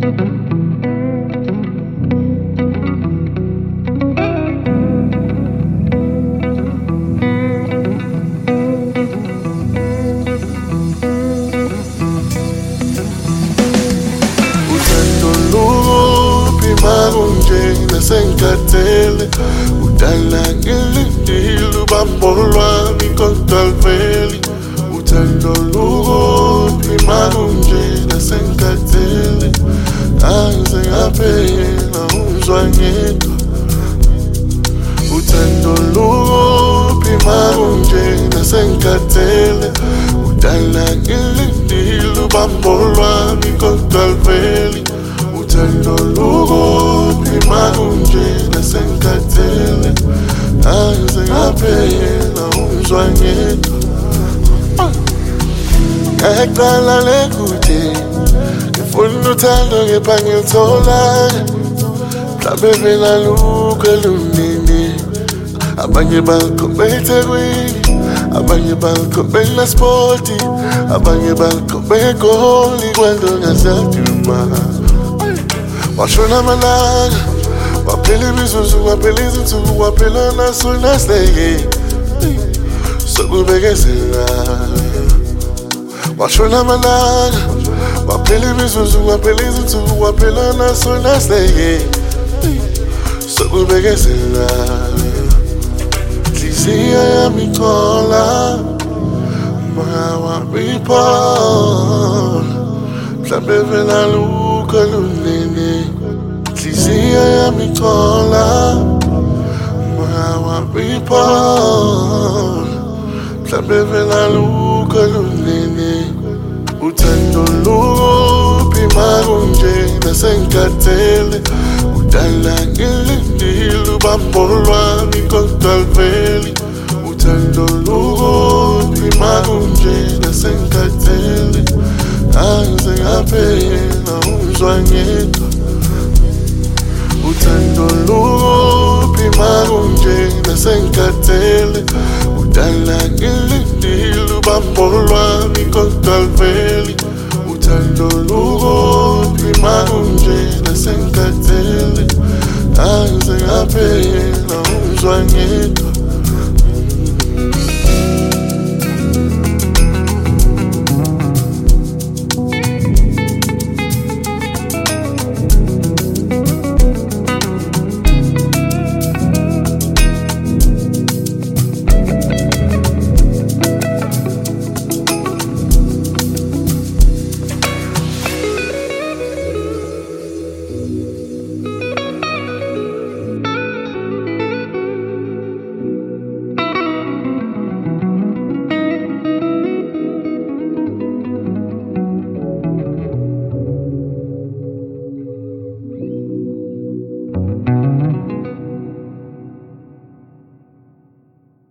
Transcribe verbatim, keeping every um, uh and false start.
Senkathele udala ngilindile ubambo lwami kodwa-veli uthando lukuphi makunje nasenkathele angize ngaphela uzwa ngedwa uthando lukuphi makunje nasenkathele udala ngilindile ubambo lwami kodwa-veli uthando lukuphi makunje nasenkathele angize ngaphela uzwa ngedwa ngaqala lekude ngifuna uthando kepha ngilitholanga mhlambe vela lukho elunini abanye balikhobe eThekwini abanye balikhobe eNaspoti abanye balikhobe eGoli kwento ngasaduma washona amalanga waphela imizuzu waphela izinsuku waphela naso nasleke sokubekezela washona amalanga waphela imizuzu waphela izinsuku waphela naso nasleke sokubekezela inhliziyo yami ikhola mawaphiphona mhlambe vela lukho lunini inhliziyo yami ikhola mawaphiphona mhlambe vela lukho lunini uthando lukuphi makunje nasenkathele udala ngilindile ubambo lwami kodwa-veli uthando lukuphi makunje nasenkathele angize ngaphela uzwa ngedwa uthando lukuphi makunje nasenkathele udala ngilindile ubambo lwami kodwa-veli uthando lukuphi